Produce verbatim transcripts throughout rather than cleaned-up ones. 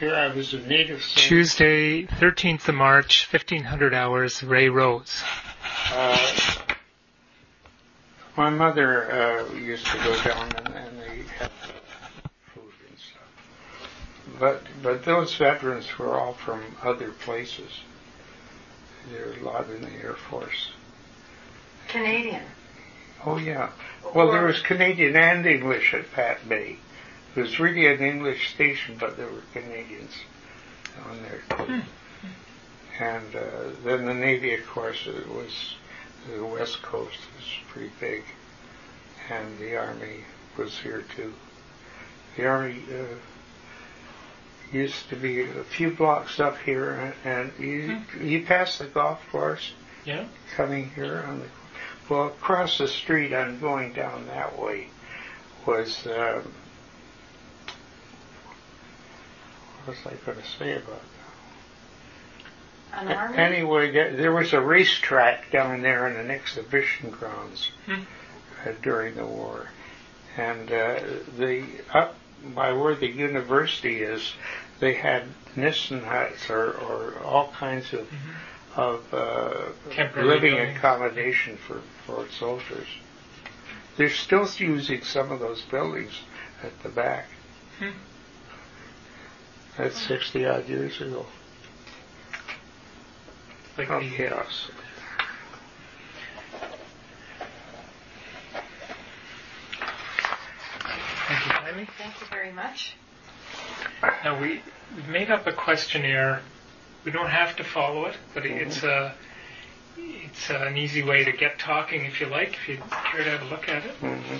here I was a native son. Tuesday, thirteenth of March, fifteen hundred hours, Ray Rose. Uh, my mother uh, used to go down and, and they had food and stuff. But, but those veterans were all from other places. There were a lot in the Air Force. Canadian? Oh, yeah. Well, there was Canadian and English at Pat Bay. It was really an English station, but there were Canadians on there too. Hmm. And uh, then the Navy, of course, it was the West Coast was pretty big, and the Army was here too. The Army uh, used to be a few blocks up here, and you hmm. you pass the golf course. Yeah. Coming here on the well across the street, I'm going down that way. Was um, what was I going to say about that? An army? Anyway, there was a racetrack down there in an exhibition grounds hmm. uh, during the war, and uh, the up by where the university is, they had Nissen huts or, or all kinds of mm-hmm. of uh, living buildings. Accommodation for, for soldiers. They're still using some of those buildings at the back. Hmm. That's sixty odd years ago. Like oh, the chaos. Thank you, Tammy. Thank you very much. Now we we've made up a questionnaire. We don't have to follow it, but mm-hmm. it's a it's an easy way to get talking if you like. If you care to have a look at it. Mm-hmm.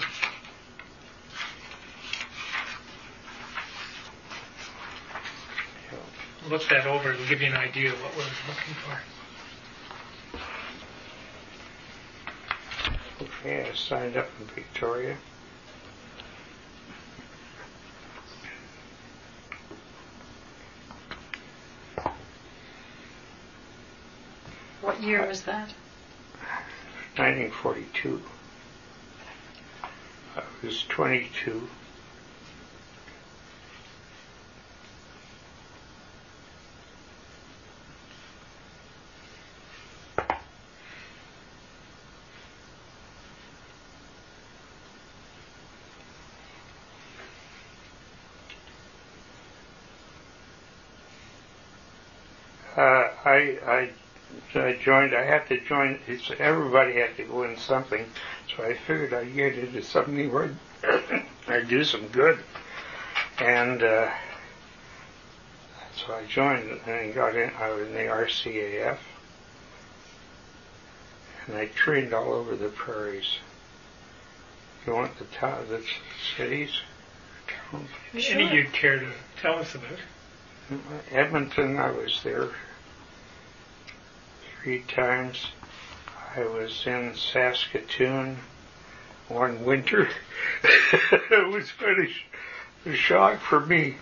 Look that over. It'll give you an idea of what we're looking for. Okay, I signed up in Victoria. What year was that? nineteen forty-two. I was twenty-two. Uh, I, I, I joined, I had to join, it's, everybody had to go in something, so I figured I'd get into something where I'd do some good. And uh, so I joined and got in, I was in the R C A F, and I trained all over the prairies. You want the, town, the cities? Towns? Any you'd care to tell us about? Edmonton, I was there three times. I was in Saskatoon one winter. It was quite a, sh- a shock for me.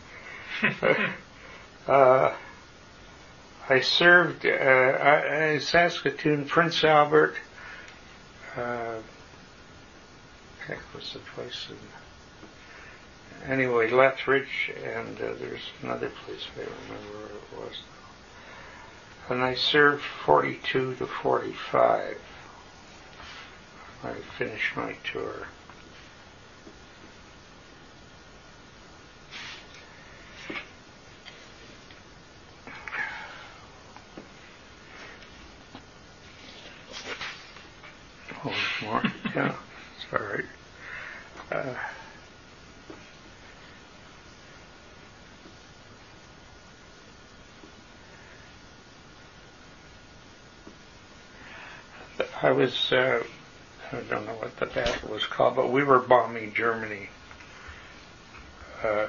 uh, I served uh, I, in Saskatoon, Prince Albert. Uh, heck was the place in Anyway, Lethbridge, and uh, there's another place I don't remember where it was. And I served forty-two to forty-five. I finished my tour. Oh, more? Yeah, it's all right. Uh, I was, uh, I don't know what the battle was called, but we were bombing Germany. Uh,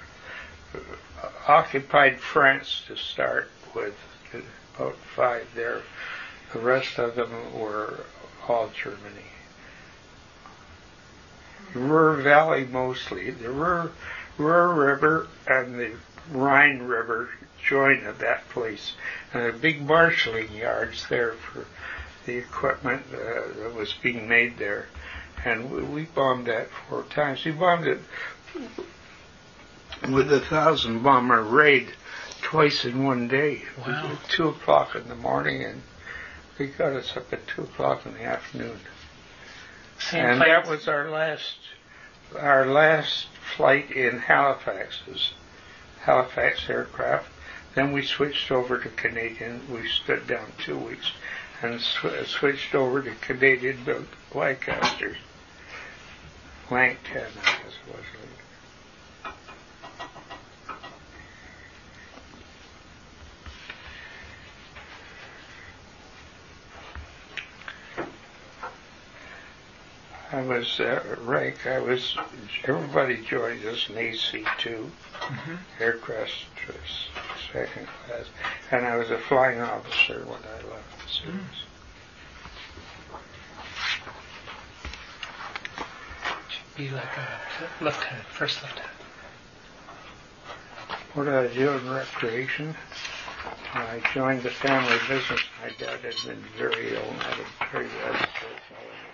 occupied France to start with, about five there. The rest of them were all Germany. Ruhr Valley mostly. The Ruhr, Ruhr River and the Rhine River join at that place. And the big marshalling yards there for the equipment uh, that was being made there. And we, we bombed that four times. We bombed it with a thousand bomber raid twice in one day. Wow. At two o'clock in the morning, and they got us up at two o'clock in the afternoon. Same and planes? that was our last, our last flight in Halifax's Halifax aircraft. Then we switched over to Canadian. We stood down two weeks and sw- switched over to Canadian-built Lancasters. Lank ten, I guess it was. I was uh, rank. I was. Everybody joined us in A C two, mm-hmm. aircraft second class, and I was a flying officer when I left the service. Should be like a lieutenant, first lieutenant. What did I do in recreation? I joined the family business. My dad had been very ill and had a very bad stroke.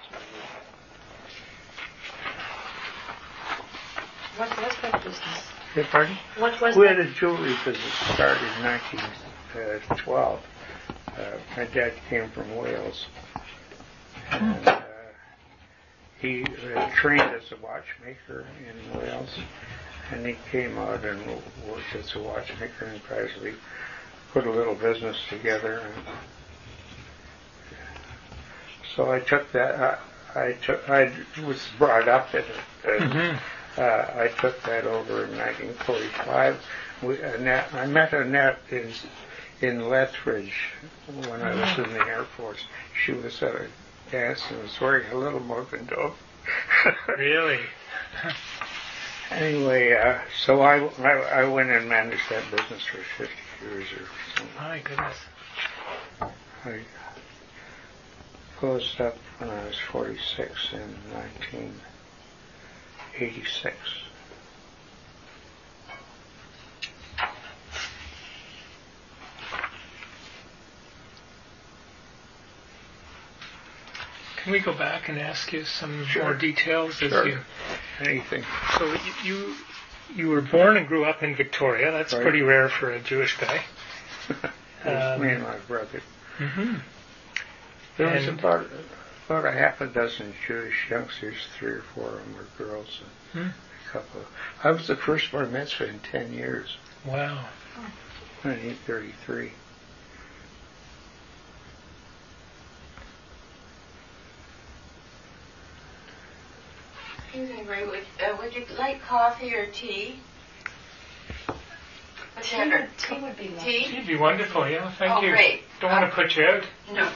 What was that business? Yeah, pardon? What was we that? had a jewelry business started in nineteen twelve. Uh, my dad came from Wales. And uh, he uh, trained as a watchmaker in Wales. And he came out and worked as a watchmaker and gradually put a little business together. And so I took that. I, I took. I was brought up in it. And, mm-hmm. Uh, I took that over in nineteen forty-five. We, Annette, I met Annette in, in Lethbridge when I was in the Air Force. She was at a dance and was wearing a little mocha dove. Really? Anyway, uh, so I, I, I went and managed that business for fifty years or something. My goodness. I closed up when I was forty-six in nineteen eighty-six. Can we go back and ask you some sure. more details? As sure. you, Anything. So you you were born and grew up in Victoria. That's right. pretty rare for a Jewish guy. um, me and my brother. Mm-hmm. There and was about about a half a dozen Jewish youngsters. Three or four of them were girls. And hmm. a couple. Of, I was the first bar mitzvah in ten years. Wow. nineteen thirty-three. Excuse me, Ray, would, uh, would you like coffee or tea? Tea would, tea would be lovely. Tea? Tea'd be wonderful, yeah, thank oh, you. Great. Don't want to put you out. No.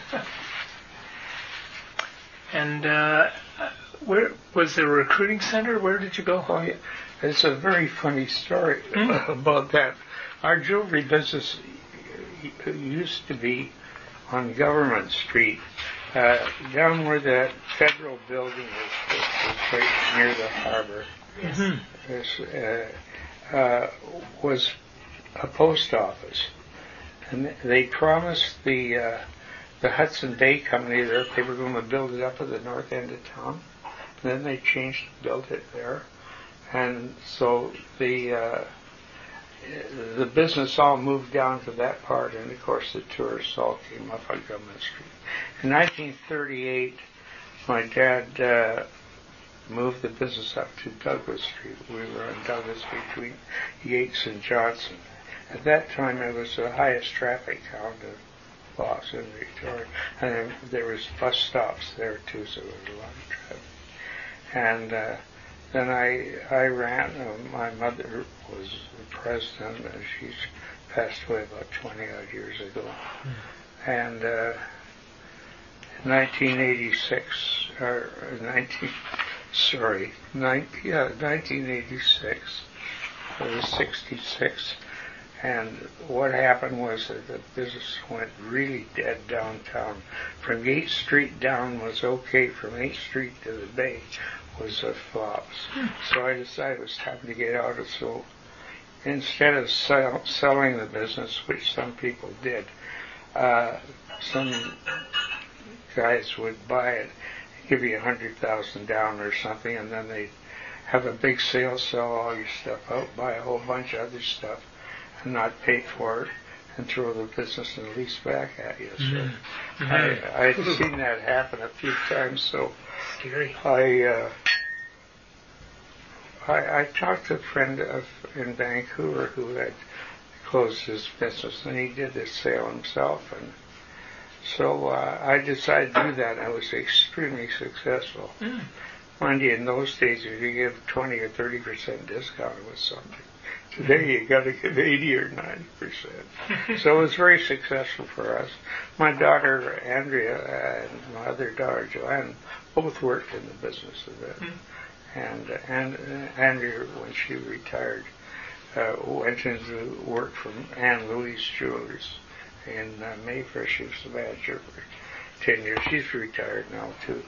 And uh, where was there a recruiting center? Where did you go? Oh, yeah. It's a very funny story mm. about that. Our jewelry business used to be on Government Street, uh, down where that federal building is, was right near the harbor. Yes. Mm-hmm. This, uh, uh, was a post office, and they promised the uh, the Hudson Bay Company that they were going to build it up at the north end of town. And then they changed, built it there, and so the uh, the business all moved down to that part, and of course the tourists all came up on Government Street. In nineteen thirty-eight, my dad uh, moved the business up to Douglas Street. We were on Douglas between Yates and Johnson. At that time, it was the highest traffic count of blocks in Victoria, and there, there was bus stops there too, so there was a lot of traffic. And uh, then I I ran. Uh, my mother was the president, and she's passed away about twenty odd years ago. Mm. And uh, in nineteen eighty-six, or nineteen, sorry, nineteen, yeah, nineteen eighty-six. I was sixty-six. And what happened was that the business went really dead downtown. From eighth Street down was okay. From eighth Street to the Bay was a flop. Hmm. So I decided it was time to get out of it. So instead of sell, selling the business, which some people did, uh, some guys would buy it, give you a hundred thousand down or something, and then they'd have a big sale, sell all your stuff out, buy a whole bunch of other stuff, and not pay for it, and throw the business and lease back at you. So Mm-hmm. I, I've seen that happen a few times. So Scary. I, uh, I I talked to a friend of, in Vancouver who had closed his business, and he did the sale himself, and so uh, I decided to do that, and I was extremely successful. Mm. Mind you, in those days, if you give twenty or thirty percent discount with something, today you got to give eighty or ninety percent. So it was very successful for us. My daughter Andrea and my other daughter Joanne both worked in the business of it. Mm. And And and uh, Andrea, when she retired, uh, went into work for Anne Louise Jewelers in uh, Mayfair. She was the manager for ten years. She's retired now too.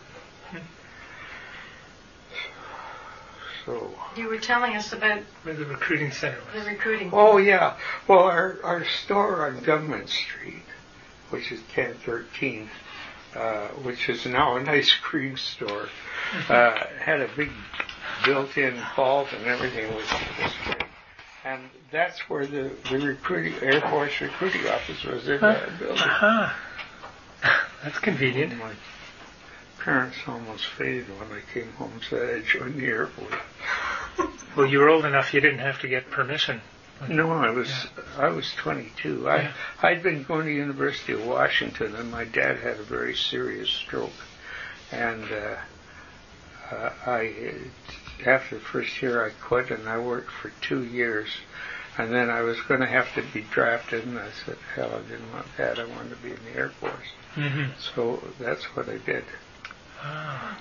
So. You were telling us about where the recruiting center the was. recruiting. Oh yeah. Well, our our store on Government Street, which is ten thirteen, uh, which is now an ice cream store, uh, had a big built-in vault and everything, which was great. And that's where the the recruiting Air Force recruiting office was in that building. Uh-huh. That's convenient. My parents almost fainted when I came home and said I joined the Air Force. Well, you were old enough you didn't have to get permission. No, I was I was twenty-two. I Yeah. I'd been going to University of Washington, and my dad had a very serious stroke, and uh, uh, I after the first year I quit, and I worked for two years, and then I was going to have to be drafted, and I said, hell, I didn't want that. I wanted to be in the Air Force, Mm-hmm. so that's what I did. Ah.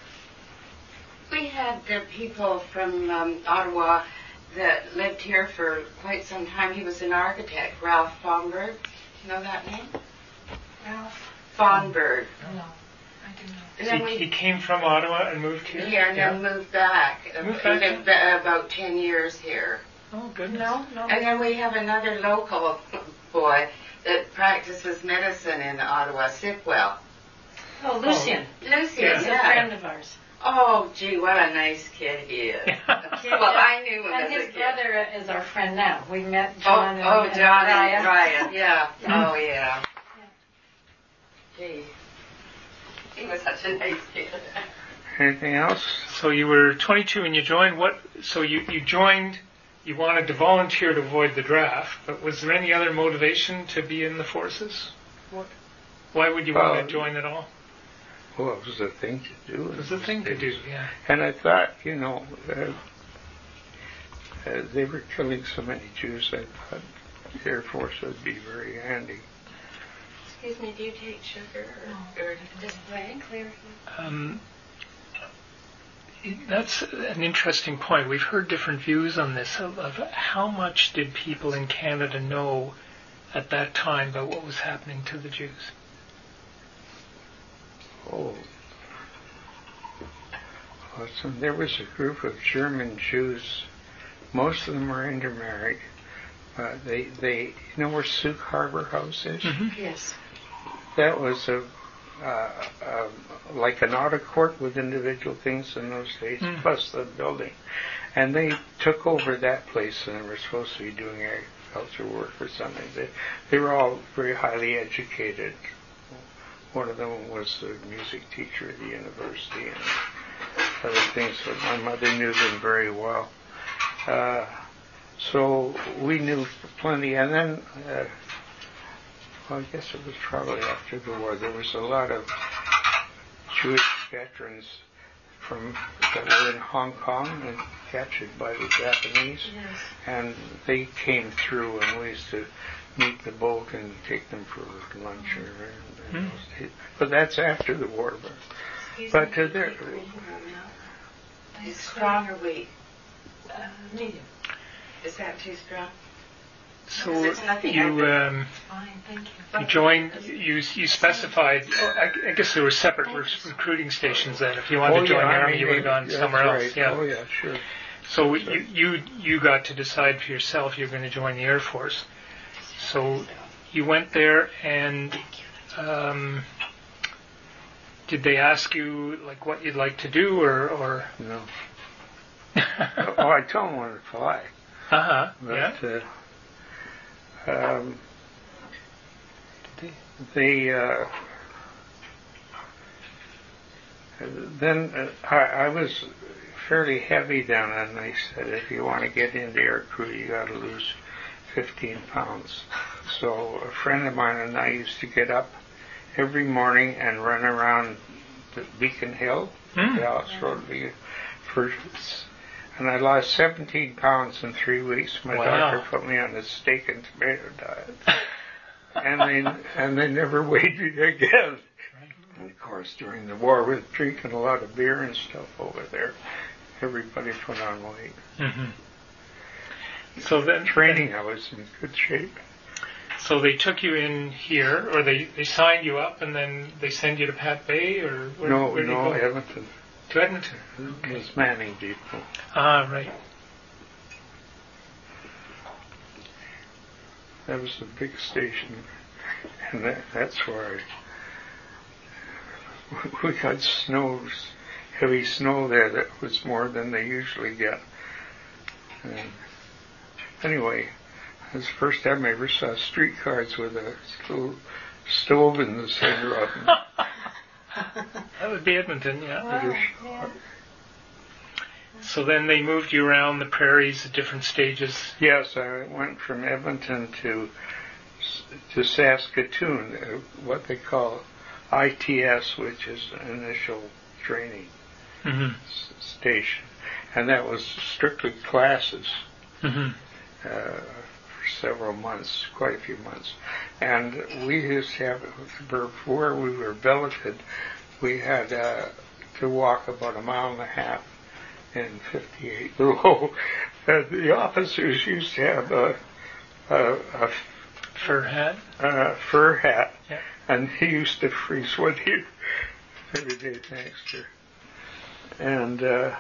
We had uh, people from um, Ottawa that lived here for quite some time. He was an architect, Ralph Fonberg. You know that name? Ralph? Fonberg. No, I do not. And So then he, we he came from Ottawa and moved here? Yeah, and then moved back. Moved Uh, back. lived uh, about ten years here. Oh, goodness. No, no. And then we have another local boy that practices medicine in Ottawa, Sipwell. Oh, Lucian. Lucian, He's a yeah. friend of ours. Oh, gee, what a nice kid he is. Well, I knew him And as a his kid. brother is our friend now. We met Oh, John and, oh, and John Ryan. and Ryan, yeah. Oh, yeah. Gee. He was such a nice kid. Anything else? So you were twenty-two and you joined what? So you, you joined, you wanted to volunteer to avoid the draft, but was there any other motivation to be in the forces? What? Why would you want Uh, to join at all? Well, it was a thing to do. It was a thing to do, yeah. And I thought, you know, uh, uh, they were killing so many Jews, I thought the Air Force would be very handy. Excuse me, do you take sugar or, or just plain? Clear? Um, that's an interesting point. We've heard different views on this of, of how much did people in Canada know at that time about what was happening to the Jews? Oh. Listen, there was a group of German Jews. Most of them were intermarried. Uh, they, they, you know where Souk Harbor House is? Mm-hmm. Yes. That was a, uh, uh, like an auto court with individual things in those days, Mm. plus the building. And they took over that place, and they were supposed to be doing agriculture work or something. They, they were all very highly educated. One of them was the music teacher at the university and other things. So my mother knew them very well. Uh, so we knew plenty. And then, uh, well, I guess it was probably after the war. There was a lot of Jewish veterans from that were in Hong Kong and captured by the Japanese. Yes. And they came through, and we used to meet the boat and take them for lunch or and, and Mm. those days. But that's after the war. But, Excuse but me, uh, there, is strong or weak? Uh, medium. Is that too strong? So There's nothing you I um, Fine, thank you. you joined. You you specified. Oh, I, I guess there were separate re- recruiting stations then. If you wanted oh, to join yeah, the I army, mean, you would have gone that's somewhere right. else. Yeah. Oh yeah, sure. So you, you you got to decide for yourself you're going to join the Air Force. So you went there, and um, did they ask you like what you'd like to do, or, or No. Oh, I don't want to fly. Uh-huh. But, Yeah. uh, um, the, uh, then uh, I, I was fairly heavy then, and they said if you want to get into air crew, you got to lose fifteen pounds. So a friend of mine and I used to get up every morning and run around the Beacon Hill, Mm. the Alice Road, for, and I lost seventeen pounds in three weeks. My Wow. doctor put me on a steak and tomato diet, and they and they never weighed me again. And of course, during the war, with drinking a lot of beer and stuff over there, everybody put on weight. Mm-hmm. So then, Training, I was in good shape. so they took you in here, or they, they signed you up, and then they send you to Pat Bay, or where, No, where did no, you go? Edmonton. To Edmonton. It was Manning Depot. Ah, right. That was a big station, and that, that's where I, we got snows, heavy snow there that was more than they usually get. And anyway, it was the first time I ever saw streetcars with a little stove in the center of them. That would be Edmonton, yeah. British. yeah. So then they moved you around the prairies at different stages. Yes, I went from Edmonton to to Saskatoon, uh, what they call I T S, which is initial training Mm-hmm. s- station, and that was strictly classes Mm-hmm. uh, for several months, quite a few months. And we used to have, before we were billeted, we had uh, to walk about a mile and a half in fifty-eight below. Uh, the officers used to have a, a, a Fur hat. uh, fur hat, Yeah. and he used to freeze with you every day, thanks to. And uh,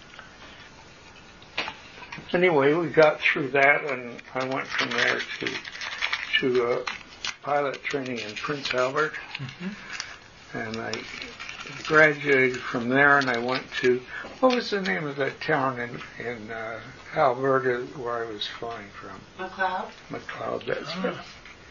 anyway, we got through that, and I went from there to to uh, pilot training in Prince Albert, Mm-hmm. and I graduated from there, and I went to, what was the name of that town in in uh, Alberta where I was flying from? McLeod? McLeod, that's Ah. it.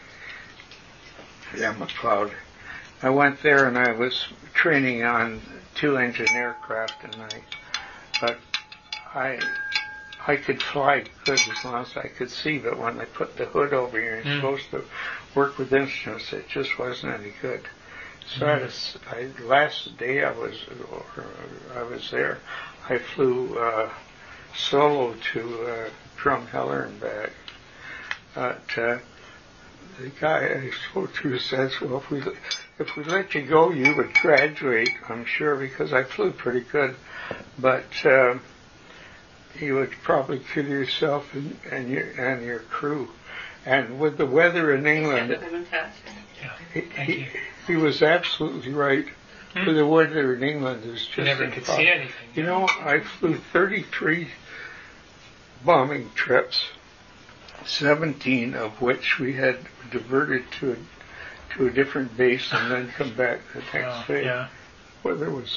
Yeah, McLeod. I went there and I was training on two-engine aircraft, and I, but I, I could fly good as long as I could see. But when they put the hood over you, and you're Mm. supposed to work with instruments, it just wasn't any good. So I, was, I last day I was, or I was there, I flew uh, solo to uh, Drumheller and back. But uh, the guy I spoke to says, well, if we if we let you go, you would graduate, I'm sure, because I flew pretty good. But um, you would probably kill yourself and, and your and your crew. And with the weather in England, he, Thank he, you. he was absolutely right. Hmm. With the weather in England, is just You never could impossible. see anything. You know, I flew thirty-three bombing trips, seventeen of which we had diverted to a, to a different base and then come back the next Oh, day. yeah. Weather was,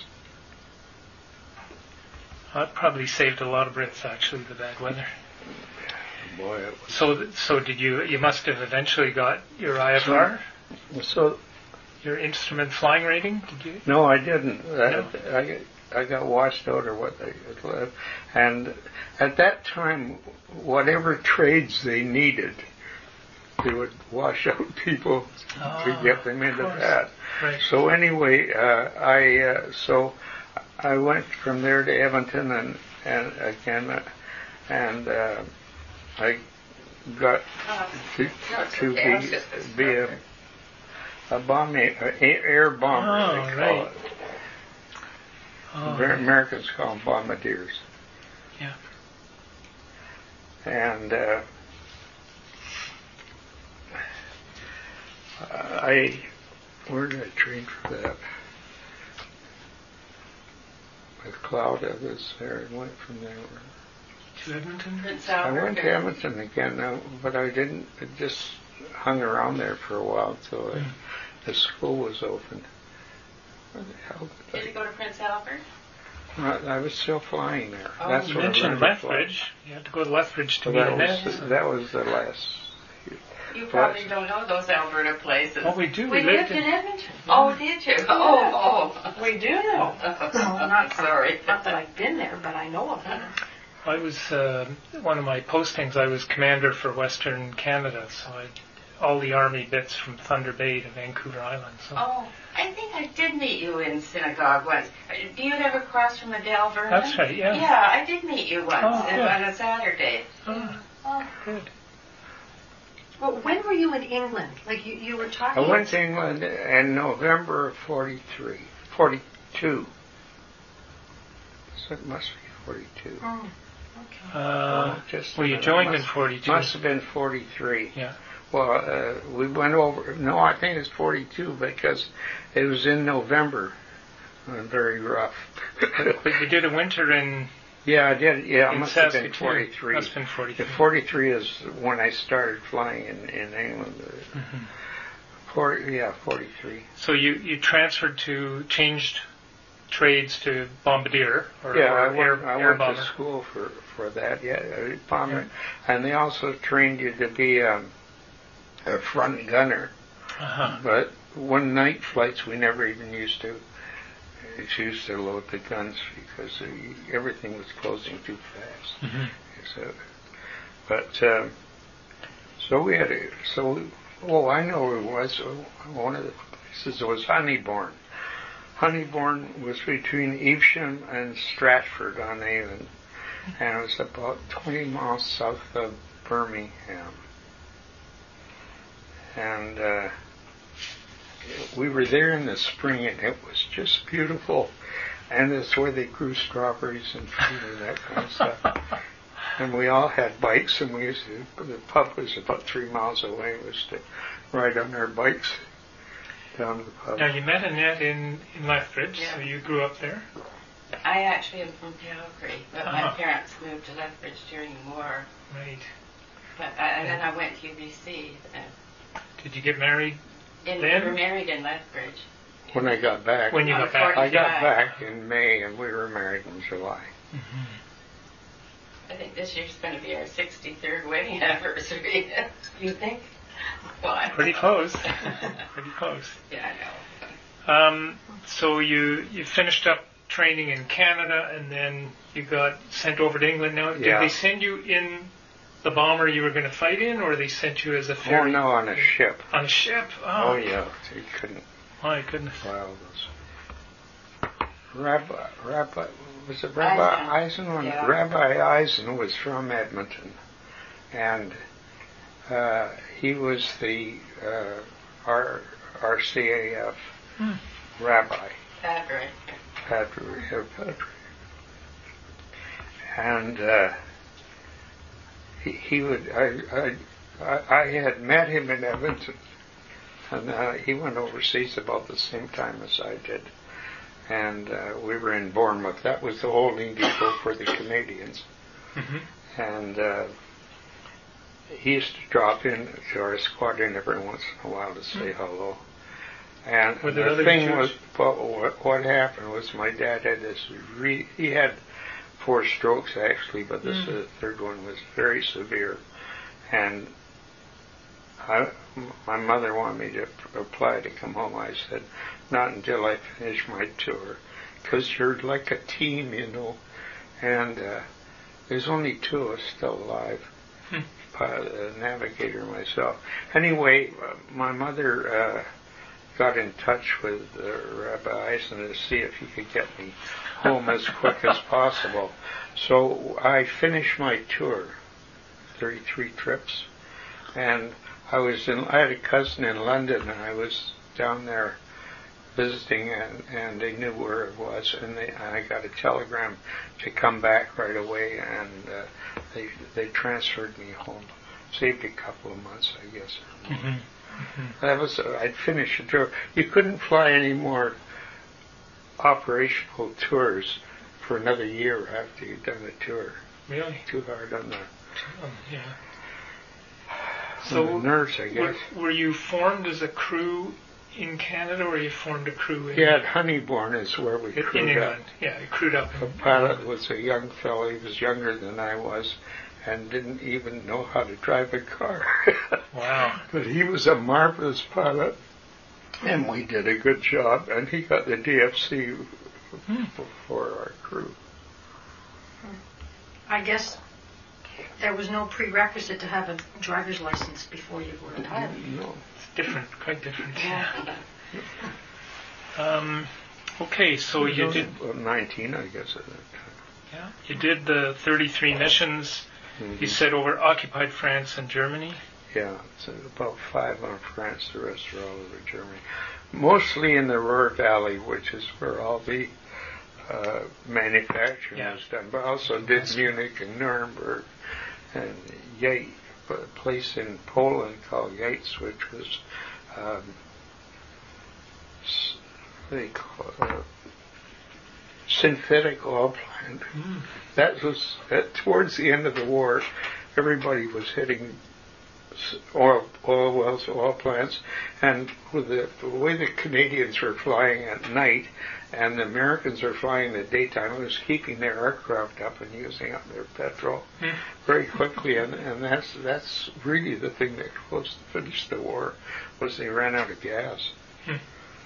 That probably saved a lot of Brits, actually, the bad weather. boy, it So, so did you? You must have eventually got your I F R, was so. your instrument flying rating. Did you? No, I didn't. No? I, I, I got washed out, or what they had left. And at that time, whatever trades they needed, they would wash out people Ah, to get them of into course. that. Right. So anyway, uh, I uh, so I went from there to Edmonton, and and again, uh, and uh, I got Uh, to, no, it's to okay. I was be just- be a a bomb a, air bomber. Oh, they call right. it. Oh, Amer- Americans call them bombardiers. Yeah. And uh, I, where did I train for that? With Cloud, I was there and went from there. to Edmonton. Prince I Albert. went to Edmonton again, now, but I didn't. I just hung around there for a while until I, Mm. the school was open. Where the hell did Did I? you go to Prince Albert? I, I was still flying there. Oh, That's You what I mentioned learned to fly. Lethbridge. You had to go to Lethbridge to Well, meet that, Annette. was, so- that was the last. You probably don't know those Alberta places. Oh, we do. We We lived lived in in. Edmonton. Oh, did you? Oh, oh. We do know. I'm sorry. Not that I've been there, but I know of it. I was uh, one of my postings. I was commander for Western Canada, so I all the army bits from Thunder Bay to Vancouver Island. So Oh, I think I did meet you in synagogue once. Do you ever cross from the Del Vernon? That's right, yeah. Yeah, I did meet you once Oh, good. on a Saturday. oh, Oh. good. Well, when were you in England? Like you, you were talking. I went to England in November of forty-three, forty-two. So it must be forty-two. Oh, okay. Uh, Oh, just a well, you minute. joined in Must- forty-two. Must have been forty-three. Yeah. Well, uh, we went over. No, I think it's forty-two because it was in November. Uh, very rough. But you did a winter in, yeah, I did. Yeah, it in must have been Saskatoon. forty-three. Must have been The forty-three. forty-three is when I started flying in, in England. Uh, Mhm. forty, yeah, forty-three. So you, you transferred to, changed trades to bombardier or, Yeah, or I went, air, I air went bomber. to school for, for that, yeah, uh, bomber. And they also trained you to be um, a front gunner. Uh-huh. But one night flights we never even used to. It's used to load the guns because uh, everything was closing too fast. Mhm. So, but um, so we had a, so oh I know where it was. One of the places was Honeybourne. Honeybourne was between Evesham and Stratford on Avon, and it was about twenty miles south of Birmingham. And uh, we were there in the spring, and it was just beautiful. And it's where they grew strawberries and fruit and that kind of stuff. And we all had bikes, and we used to, the pub was about three miles away. We used to ride on our bikes down to the pub. Now you met Annette in, in Lethbridge, so Yeah. you grew up there. I actually am from Calgary, but my Uh-huh. parents moved to Lethbridge during the war. Right. But I, and then I went to U B C. And Did you get married in, Then? we were married in Lethbridge. When I got back, when you On got back? I got forty-five. back in May, and we were married in July. Mhm. I think this year's going to be our sixty-third wedding anniversary. You think? Why? Pretty close. Pretty close. Yeah, I know. Um, so you you finished up training in Canada, and then you got sent over to England. Now, did Yeah. they send you in the bomber you were going to fight in, or they sent you as a Oh ferry? no, on a ship. On a ship? Oh Oh, yeah, you couldn't my goodness. fly all those. Rabbi, Rabbi, was it Rabbi Eisen. Eisen? Yeah. Rabbi Eisen was from Edmonton, and uh, he was the uh, R, R C A F Hmm. rabbi, Padre. padre, uh, padre. and uh, he, he would. I, I, I had met him in Edmonton, and uh, he went overseas about the same time as I did. And uh, we were in Bournemouth. That was the holding depot for the Canadians. Mhm. And uh, he used to drop in to our squadron every once in a while to say hello. And Were there the other thing Jews? was, what, what, what happened was my dad had this, re- he had four strokes actually, but this Mm. uh, third one was very severe. And I, my mother wanted me to apply to come home. I said, not until I finish my tour, because you're like a team, you know. And uh, there's only two of us still alive, Hmm. pilot, uh, navigator, and myself. Anyway, uh, my mother uh, got in touch with uh, Rabbi Eisen to see if he could get me home as quick as possible. So I finished my tour, thirty-three trips, and I was in. I had a cousin in London, and I was down there visiting, and, and they knew where it was, and they, I got a telegram to come back right away, and uh, they they transferred me home. Saved a couple of months, I guess. Mhm. That was uh, I'd finished the tour. You couldn't fly any more operational tours for another year after you'd done the tour. Really? Too hard on the, Um, yeah. on the So nerves, I were, guess. were you formed as a crew in Canada, or you formed a crew in, Yeah, at Honeybourne is where we in crewed England? up. Yeah, you crewed up. The pilot was a young fellow. He was younger than I was and didn't even know how to drive a car. Wow. But he was a marvelous pilot, and we did a good job, and he got the D F C Hmm. for our crew. I guess there was no prerequisite to have a driver's license before you were a pilot. No. It's different, quite different. Yeah. Um, okay, so you did. Well, nineteen, I guess, at that time. Yeah, you did the thirty-three missions. Mm-hmm. You said over occupied France and Germany. Yeah, so about five on France, the rest are all over Germany. Mostly in the Ruhr Valley, which is where all the uh, manufacturing Yeah. was done, but also did Munich and Nuremberg and Yates, a place in Poland called Yates, which was um, s- what do you call it? Uh, synthetic oil plant. Mm. That was at, towards the end of the war. Everybody was hitting oil, oil wells, oil plants, and with the, the way the Canadians were flying at night and the Americans were flying in the daytime, it was keeping their aircraft up and using up their petrol Hmm. very quickly, and, and that's that's really the thing that close to finish the war, was they ran out of gas. Hmm.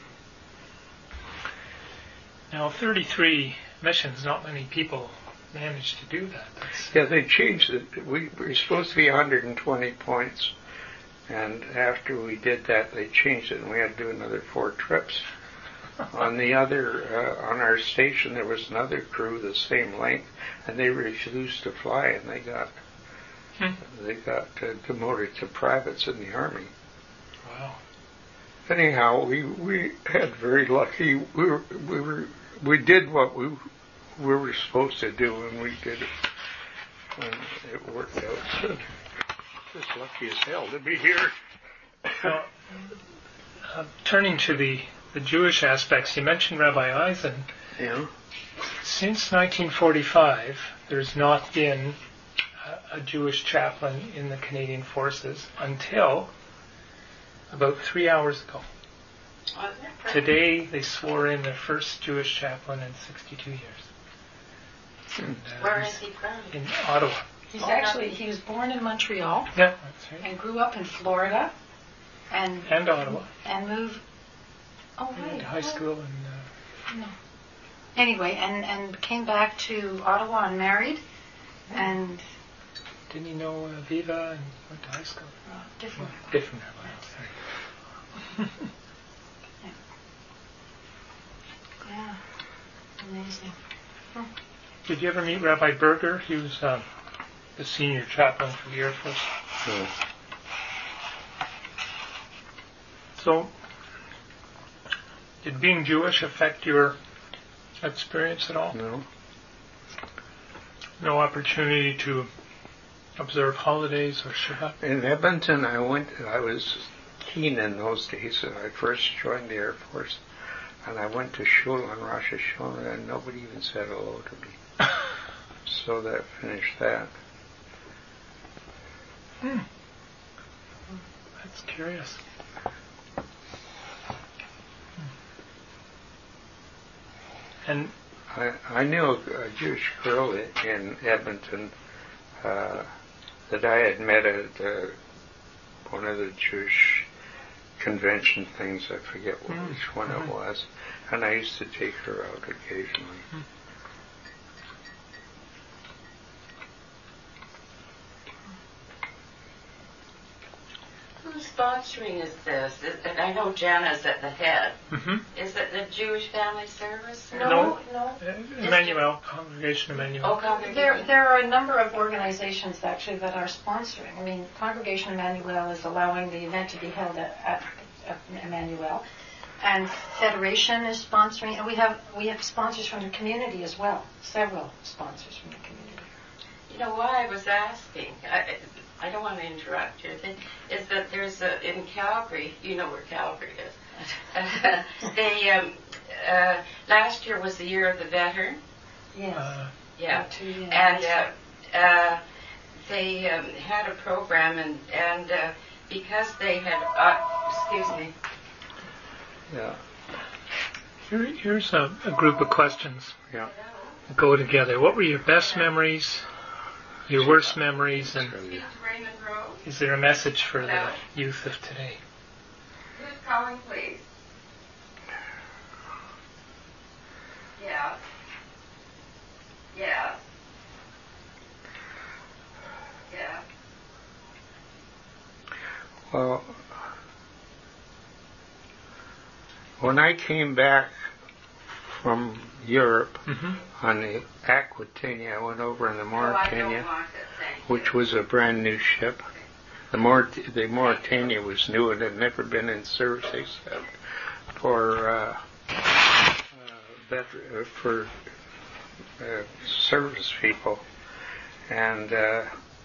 Now, thirty-three missions, not many people managed to do that. That's, Yeah, they changed it. We were supposed to be one hundred twenty points, and after we did that, they changed it, and we had to do another four trips. On the other, uh, on our station, there was another crew the same length, and they refused to fly, and they got Hmm. they got uh, demoted to privates in the army. wow. Anyhow, we we had very lucky. We were we were we did what we we were supposed to do, and we did it, and it worked out good. Just lucky as hell to be here. Now, uh, turning to the, the Jewish aspects, you mentioned Rabbi Eisen. Yeah. Since nineteen forty-five, there's not been a, a Jewish chaplain in the Canadian Forces until about three hours ago. Today, they swore in their first Jewish chaplain in sixty-two years. And, uh, Where he's is he from? in Ottawa. He's actually, he was born in Montreal Yeah, that's right. and grew up in Florida and And Ottawa. and moved. Oh, He went right. to high school and uh, Anyway, and, and came back to Ottawa and married, and didn't he know uh, Viva and went to high school? uh, different. Different Rabbi. Sorry. Yeah, amazing. Did you ever meet Rabbi Berger? He was um, the senior chaplain for the Air Force. Yeah. So, did being Jewish affect your experience at all? No. No opportunity to observe holidays or Shabbat? In Edmonton, I went. I was keen in those days when I first joined the Air Force, and I went to shul on Rosh Hashanah, and nobody even said hello to me. So that finished that. Hmm. That's curious. And I, I knew a, a Jewish girl i- in Edmonton uh, that I had met at uh, one of the Jewish convention things. I forget what, Mm. which one Mhm. it was, and I used to take her out occasionally. Mm. Whose sponsoring is this? Is it, I know Jana's at the head. hmm Is it the Jewish Family Service? or- No. no. uh, Emmanuel, Congregation Emmanuel. Oh, Congregation. There, there are a number of organizations actually that are sponsoring. I mean, Congregation Emmanuel is allowing the event to be held at, at, at Emmanuel, and Federation is sponsoring, and we have we have sponsors from the community as well. Several sponsors from the community. You know why I was asking? I, I don't want to interrupt your thing. Is that there's a in Calgary? You know where Calgary is. they um, uh, last year was the year of the veteran. Yes. Uh, Yeah, Two years. and uh, uh, they um, had a program, and and uh, because they had uh, excuse me, Yeah. Here, here's a, a group of questions Yeah. that go together. What were your best memories, your worst memories, and Raymond Road. is there a message for the youth of today? Who's calling, please? Yeah. Yeah. Yeah. Well, when I came back from Europe Mm-hmm. on the Aquitania, I went over in the Oh, I Mauritania, don't want it, thank you. which was a brand new ship. The, Maurit- the Mauritania was new and had never been in service except for uh, uh, vet- uh, for uh, service people, and uh,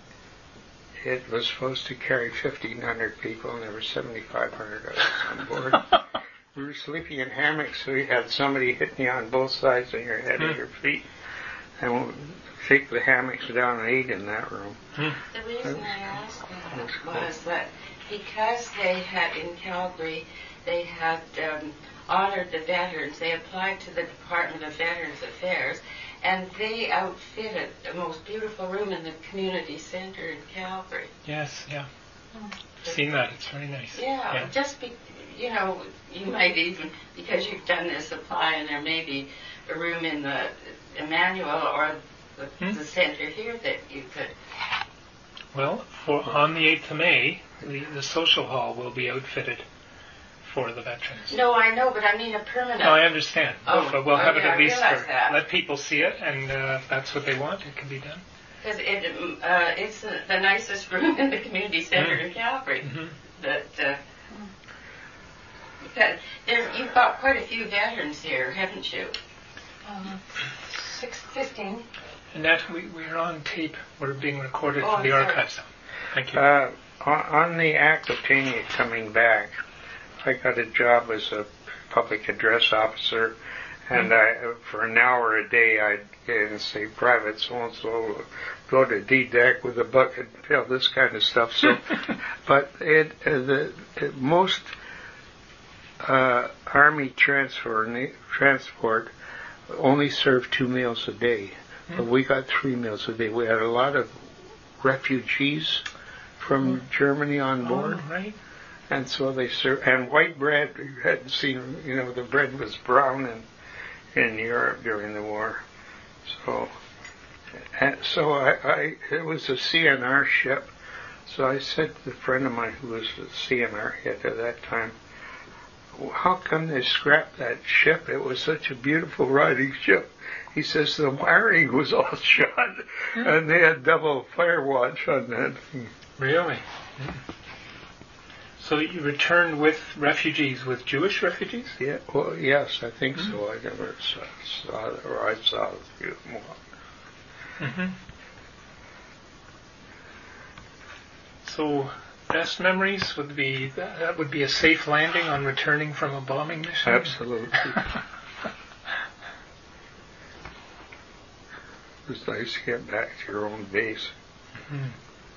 it was supposed to carry fifteen hundred people, and there were seventy-five hundred of us on board. We were sleeping in hammocks, so you had somebody hitting you on both sides of your head and your feet, and we'll take the hammocks down and eat in that room. The reason I asked that was that because they had in Calgary, they had um, honored the veterans. They applied to the Department of Veterans Affairs, and they outfitted the most beautiful room in the community center in Calgary. Yes, yeah. I've seen that. It's very nice. Yeah, Yeah. just be, you know, you might even, because you've done this apply, and there may be a room in the Emmanuel or the, Hmm. the center here that you could. Well, for, on the eighth of May, the, the social hall will be outfitted for the veterans. No, I know, but I mean a permanent. No, I understand. Oh, but we'll oh, have it yeah, at I least realize for, that. let people see it, and uh, if that's what they want, it can be done. Because it, uh, it's the, the nicest room in the community center Mm. in Calgary. Mm-hmm. That uh, because there, you've got quite a few veterans here, haven't you? Um, six fifteen. Annette, we, we're on tape. We're being recorded Oh, for the sorry. archives. Thank you. Uh, on, on the Aquitania coming back, I got a job as a public address officer, and I, for an hour a day I'd get and say, Private so-and-so, go to D-deck with a bucket, you know, this kind of stuff. So, but it, uh, the, it, most uh, Army transfer, transport only served two meals a day. But we got three meals a day. We had a lot of refugees from Germany on board. Oh, right. And so they served, and white bread, you hadn't seen, you know, the bread was brown in, in Europe during the war. So, and so I, I, it was a C N R ship. So I said to a friend of mine who was the C N R head at that time, how come they scrapped that ship? It was such a beautiful riding ship. He says the wiring was all shot, and they had double fire watch on that thing. Really? Mm. So you returned with refugees, with Jewish refugees? Yeah, well, yes, I think so. I never saw, saw it, or I saw a few more. Mm-hmm. So, best memories would be that, that would be a safe landing on returning from a bombing mission. Absolutely. It was nice to get back to your own base. Mm-hmm.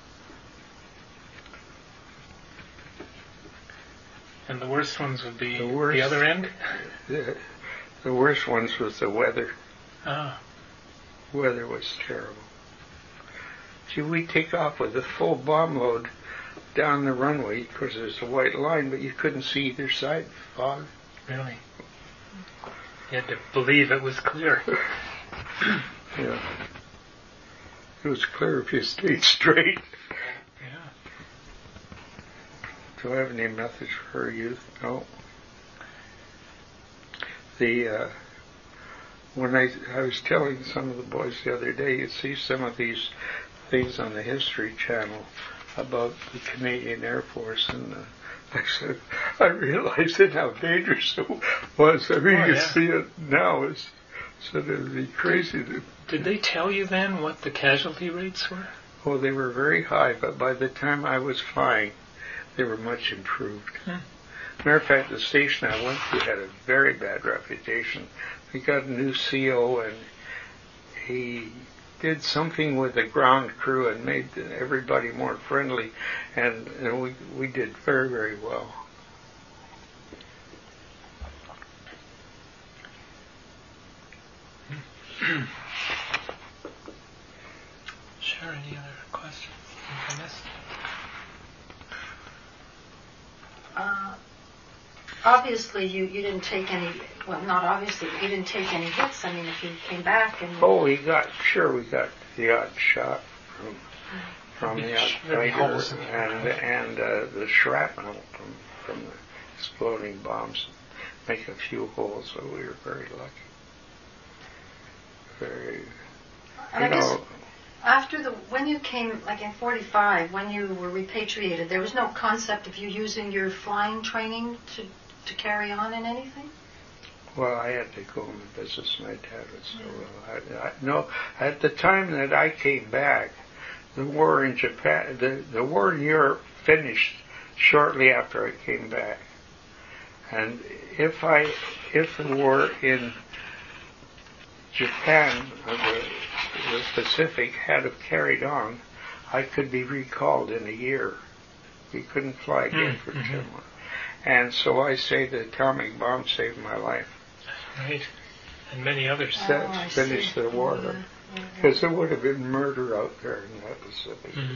And the worst ones would be The worst- the other end? The, the worst ones was the weather. Ah, Weather was terrible. Gee, we take off with a full bomb load down the runway because there's a white line, but you couldn't see either side. Fog. really? You had to believe it was clear. Yeah. It was clear if you stayed straight. Yeah. Do I have any message for our youth? No. The uh, when I I was telling some of the boys the other day, you see some of these things on the History Channel about the Canadian Air Force, and uh, I said I realized then how dangerous it was. I mean, Oh, you yeah. see it now. It's so it would be crazy to. Did they tell you then what the casualty rates were? Oh, they were very high, but by the time I was flying, they were much improved. Hmm. Matter of fact, the station I went to had a very bad reputation. We got a new C O, and he did something with the ground crew and made everybody more friendly, and, and we we did very, very well. Sure, any other questions? Anything else? Uh, obviously, you, you didn't take any, well, not obviously, you didn't take any hits. I mean, if you came back and... Oh, we got, sure, we got the odd shot from, from the odd fighter and, and uh, the shrapnel from, from the exploding bombs make a few holes, so we were very lucky. Very, And you I guess know, after the, when you came, like in forty-five, when you were repatriated, there was no concept of you using your flying training to, to carry on in anything? well, I had to go into business. My dad was so well. I, I, no, at the time that I came back, the war in Japan, the, the war in Europe finished shortly after I came back. And if I, if the war in Japan, or the, the Pacific, had have carried on, I could be recalled in a year. We couldn't fly again for Mm-hmm. two months. And so I say the atomic bomb saved my life. Right. And many others. Oh, That I finished see. the war. Yeah, yeah, yeah. Because there would have been murder out there in that Pacific. Mhm.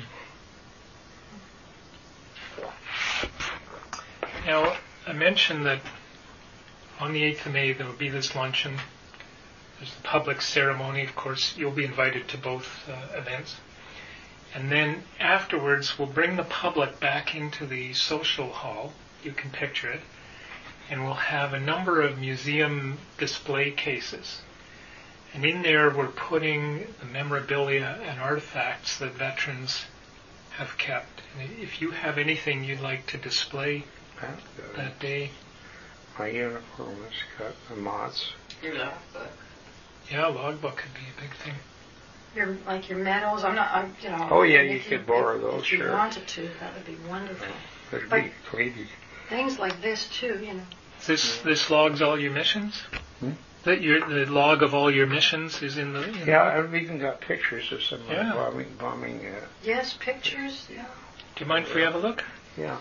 Now, I mentioned that on the eighth of May there will be this luncheon. There's the public ceremony, of course. You'll be invited to both uh, events. And then afterwards, we'll bring the public back into the social hall. You can picture it. And we'll have a number of museum display cases. And in there, we're putting the memorabilia and artifacts that veterans have kept. And if you have anything you'd like to display That, uh, that day, my uniform was cut, the moths. Your logbook. yeah, a logbook could be a big thing. Your, like your medals, I'm not, I'm, you know... Oh, yeah, if you could borrow if, those, If you sure. wanted to, that would be wonderful. There'd But- be plenty. Things like this, too, you know. This this logs all your missions. Hmm? That your the log of all your missions is in the. In Yeah, I've even got pictures of some of the Yeah. bombing, bombing, uh, Yes, pictures, yeah. Do you mind if we have a look? yeah.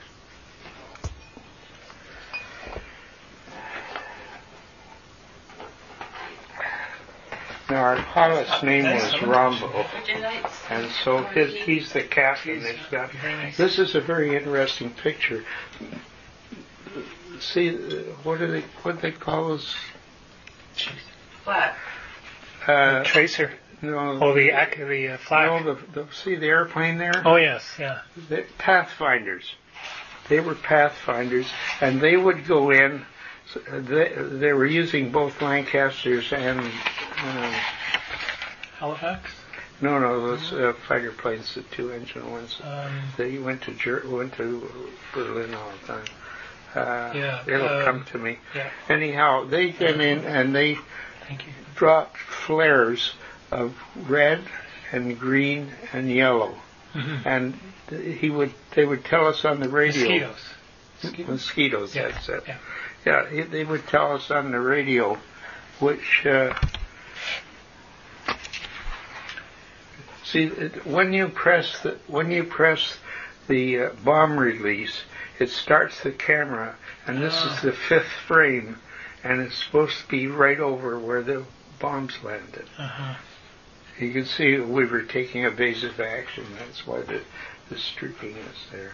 Now, our pilot's name was Rambo, Would you like and so his, he's the captain. It's got, Very nice. this is a very interesting picture. See, uh, what do they, what do they call those? what? Uh, Tracer. no, Oh, the ac- the uh, flag. no, the, the, see the airplane there? Oh yes, yeah. The Pathfinders. They were Pathfinders, and they would go in. They, they were using both Lancasters and uh, Halifax. no, no, those uh, fighter planes, the two-engine ones. Um, They went to Ger- went to Berlin all the time. Uh, Yeah, it'll um, come to me. yeah. Anyhow, they came in and they Thank you. dropped flares of red and green and yellow, Mm-hmm. and he would they would tell us on the radio. Mosquitoes. Mosquitoes, Yeah, that's it. yeah. Yeah, he- they would tell us on the radio which. Uh, see, it- when you press the when you press the uh, bomb release, it starts the camera, and this Ah. is the fifth frame, and it's supposed to be right over where the bombs landed. Uh-huh. You can see we were taking evasive action. That's why the the streaking is there.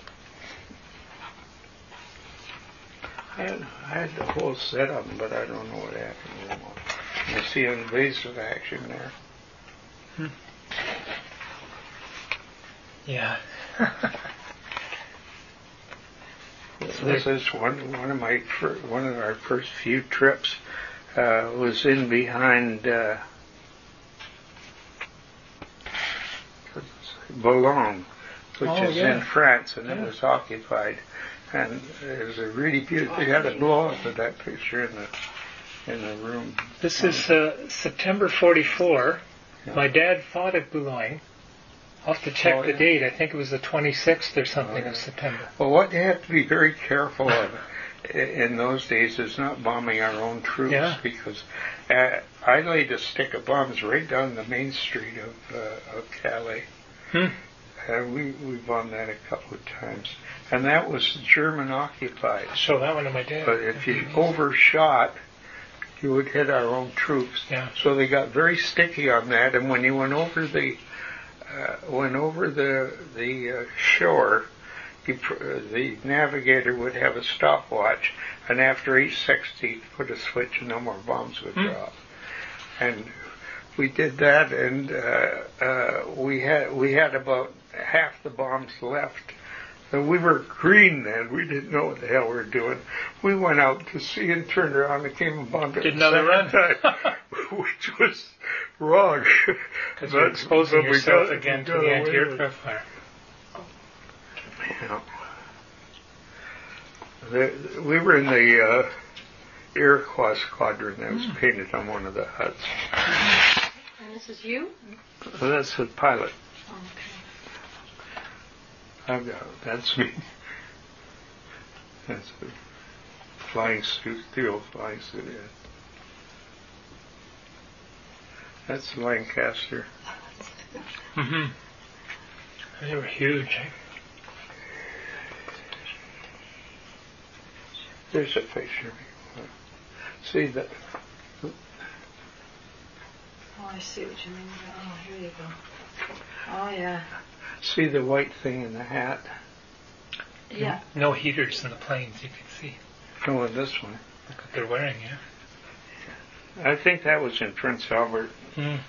I had, I had the whole set of them, but I don't know what happened anymore. You see invasive action there. Yeah. This is one one of my fir- one of our first few trips uh, was in behind uh, Boulogne, which Oh, is yeah. in France, and it Yeah. was occupied. And it was a really beautiful. They had a blow up of that picture in the in the room. This is uh, September forty-four. Yeah. My dad fought at Boulogne. I'll have to check Oh, the yeah. date. I think it was the twenty-sixth or something Oh, yeah. of September. Well, what you have to be very careful of i- in those days is not bombing our own troops, Yeah. because uh, I laid a stick of bombs right down the main street of uh, of Calais. Hmm. Uh, we we bombed that a couple of times, and that was German occupied. Show that one to my dad. But if you overshot you would hit our own troops. Yeah. So they got very sticky on that, and when you went over the uh, went over the the uh, shore, you, uh, the navigator would have a stopwatch, and after each seconds he'd put a switch, and no more bombs would Mm. drop. And we did that, and uh, uh, we had we had about half the bombs left. And we were green then. We didn't know what the hell we were doing. We went out to sea and turned around and came and bombed it Did the another run. second time, which was wrong. Because you're exposing but we yourself got- again we to got the away with it. anti-aircraft fire. Yeah. The, we were in the uh, Iroquois squadron that was Hmm. painted on one of the huts. And this is you? So that's the pilot. Oh, okay. I've got, that's me. That's the flying suit, the old flying suit. Yeah. That's the Lancaster. Mm-hmm. They were huge. Eh? There's a picture. See that? Oh, I see what you mean. Oh, here you go. Oh, yeah. See the white thing in the hat? Yeah. No heaters in the planes, you can see. No, in this one. Look what they're wearing, yeah. I think that was in Prince Albert. Mm.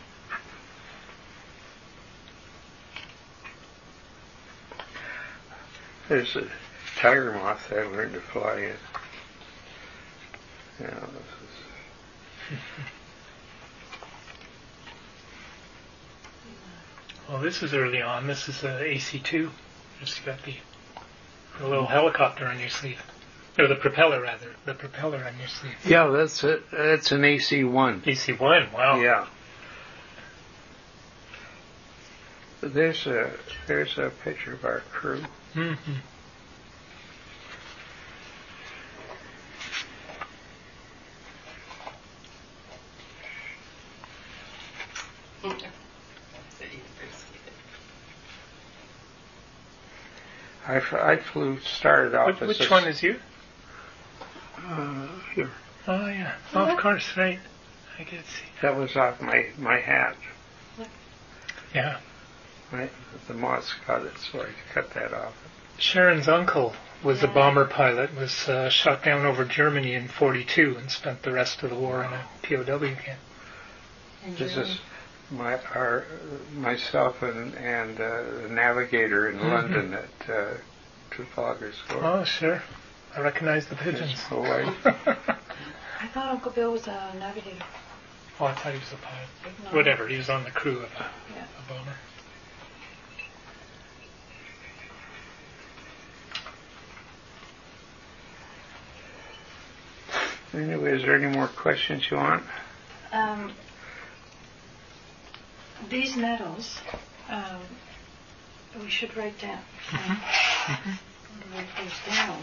There's a tiger moth I learned to fly in. Yeah, this is, Well, this is early on. This is a A C two. Just got the, the little helicopter on your sleeve. Or the propeller, rather. The propeller on your sleeve. yeah, that's it. That's an A C one. A C one, wow. Yeah. There's a there's a picture of our crew. Mm-hmm. I, f- I flew started off Which, as which a, one is you? Uh, here. Oh, yeah. Oh, of course, right. I can see. That was off my my hat. Yeah. Right, the moths got it, so I cut that off. Sharon's uncle was a bomber pilot, was uh, shot down over Germany in forty-two and spent the rest of the war in a P O W camp. And This Germany. is my our myself and and uh, the navigator in Mhm. London at uh, Trafalgar Square. Oh, sure. I recognize the pigeons. His wife. I thought Uncle Bill was a navigator. Oh, I thought he was a pilot. No. Whatever, he was on the crew of a, Yeah. a bomber. Anyway, is there any more questions you want? Um, these medals, um, we should write down. Um, write those down.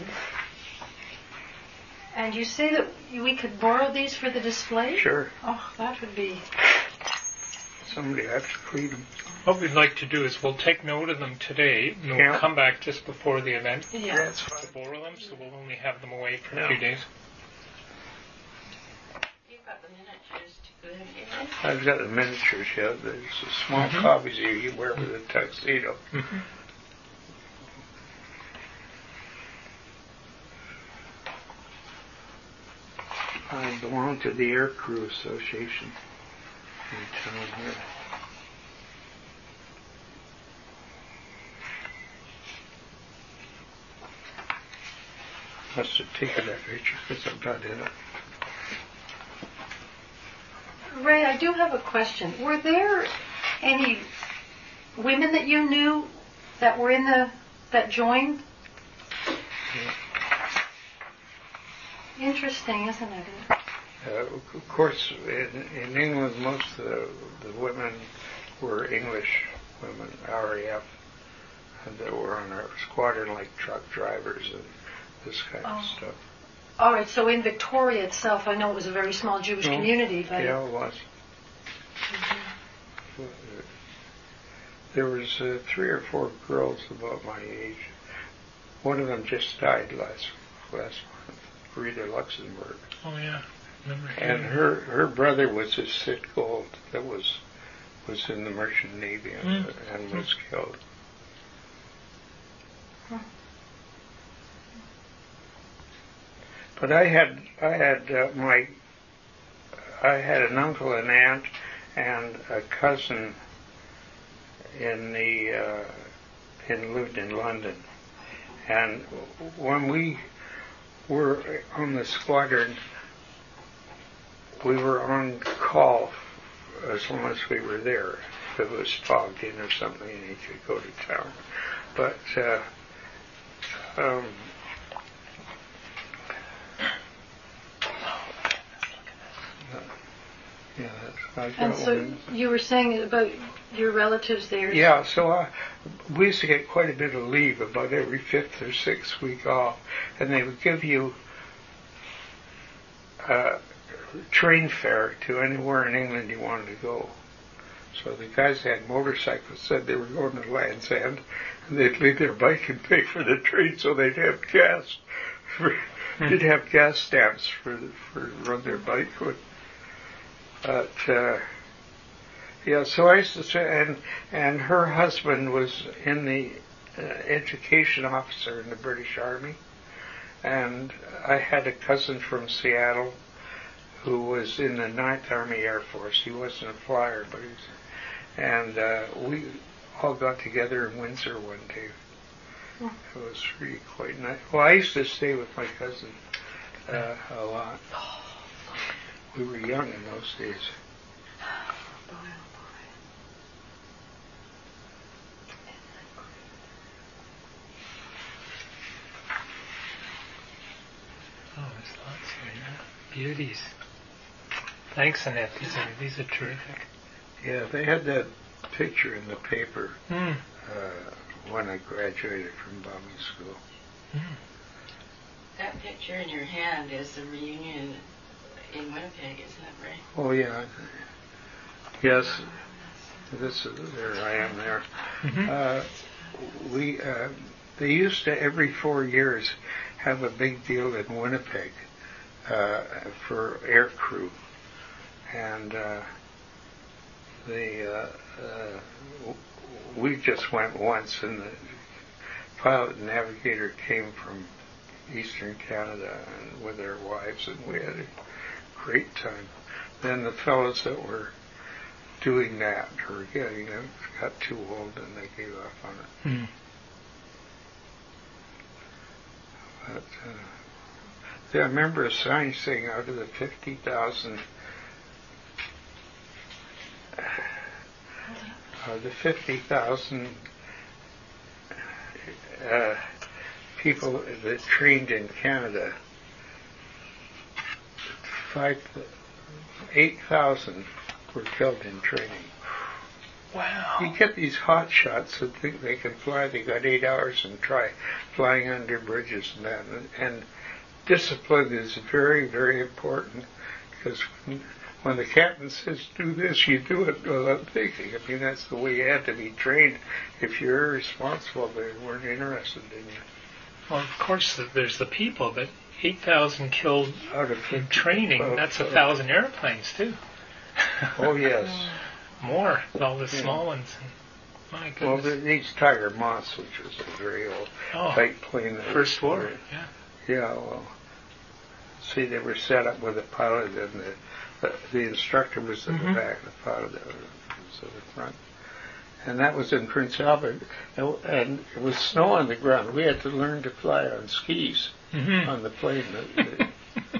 And you say that we could borrow these for the display? Sure. Oh, that would be. Somebody has to clean them. What we'd like to do is we'll take note of them today, and we'll Yeah. come back just before the event Yeah. That's to fine. borrow them, so we'll only have them away for Yeah. a few days. You've got the miniatures to go in. I've got the miniatures, yeah. There's a small Mhm. copies you you wear with a tuxedo. Mm-hmm. I belong to the Air Crew Association in town here. Must have taken that picture because I'm not in it. Ray, I do have a question. Were there any women that you knew that were in the that joined? Interesting, isn't it? Uh, of course, in, in England, most of the, the women were English women, R A F, and that were on our squadron, like truck drivers and this kind of Oh. stuff. All right, so in Victoria itself, I know it was a very small Jewish No. community, but Yeah, it was. Uh, There was uh, three or four girls about my age. One of them just died last last month, Rita Luxemburg. Oh, yeah. remember And hearing her her brother was a Sid Gold that was was in the Merchant Navy and, Mm. and was killed. But I had I had uh, my I had an uncle and aunt and a cousin in the uh, in lived in London, and when we were on the squadron, we were on call as long as we were there. If it was fogged in or something, you could go to town. But uh, um, yeah, that's, I And got so one. you were saying about your relatives there. Yeah, so I, we used to get quite a bit of leave, about every fifth or sixth week off, and they would give you uh, train fare to anywhere in England you wanted to go. So the guys that had motorcycles said they were going to Land's End, and they'd leave their bike and pay for the train so they'd have gas. For, they'd have gas stamps for for run their bike with. But uh, yeah, so I used to say, and and her husband was in the uh, education officer in the British Army, and I had a cousin from Seattle who was in the Ninth Army Air Force. He wasn't a flyer, but he's, and uh, we all got together in Windsor one day. Yeah. It was really quite nice. Well, I used to stay with my cousin uh, a lot. We were young in those days. Oh, there's lots here. Yeah. Beauties. Thanks, Annette. These are these are terrific. Yeah, they had that picture in the paper Mm. uh, when I graduated from bombing school. Mm. That picture in your hand is the reunion in Winnipeg, isn't it, Ray? Oh yeah, yes. This is, there I am there. Mm-hmm. Uh, we uh, they used to every four years have a big deal in Winnipeg uh, for air crew, and uh, the uh, uh, we just went once, and the pilot and navigator came from Eastern Canada and with their wives, and we had a great time. Then the fellows that were doing that were getting you know, got too old and they gave up on it. Mm. But uh, yeah, I remember a sign saying out of the fifty thousand, uh, the fifty thousand uh, people that trained in Canada, five, eight thousand were killed in training. Wow. You get these hot shots that think they can fly. They got eight hours and try flying under bridges and that. And, and discipline is very, very important because when the captain says do this, you do it without thinking. I mean, that's the way you had to be trained. If you're irresponsible, they weren't interested in you. Well, of course, there's the people, but eight thousand killed Out of in training, uh, that's a uh, thousand airplanes, too. Oh, yes. More, all the Yeah. small ones. My Well, goodness. the, these Tiger Moths, which was a very old Oh, type plane. that First was- war, yeah. Yeah, well, see, they were set up with a pilot, and the, the, the instructor was in Mhm. the back, the pilot was in the front. And that was in Prince Albert, and, and it was snow on the ground. We had to learn to fly on skis Mm-hmm. on the plane. The- the-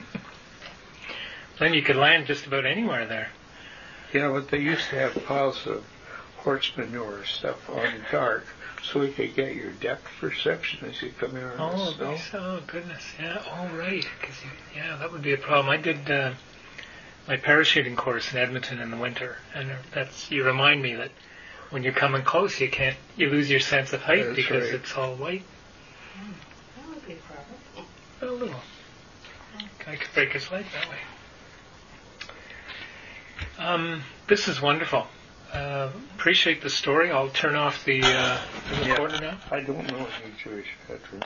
Then you could land just about anywhere there. you know, but they used to have piles of horse manure stuff on dark, so we could get your depth perception as you come in on Oh, the snow. nice. Oh, goodness. Yeah. Oh, right. 'Cause you, yeah, that would be a problem. I did uh, my parachuting course in Edmonton in the winter, and that's you remind me that when you're coming close, you can't you lose your sense of height That's because right. it's all white. That would be a problem. A little. I could break his leg that way. Um, this is wonderful. Uh, appreciate the story. I'll turn off the, uh, the Yeah. recorder now. I don't know any Jewish veterans.